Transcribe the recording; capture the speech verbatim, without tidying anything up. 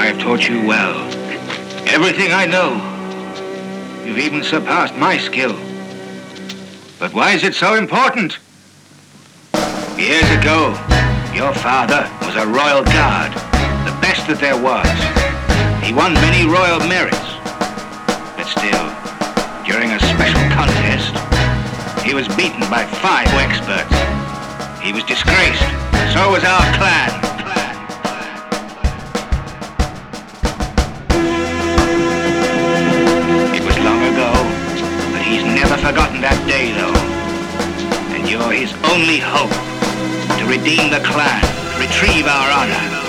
I've taught you well. Everything I know. You've even surpassed my skill. But why is it so important? Years ago, your father was a royal guard, the best that there was. He won many royal merits. But still, during a special contest, he was beaten by five experts. He was disgraced. So was our clan. It was long ago, but he's never forgotten that day, though. And you're his only hope to redeem the clan, retrieve our honor.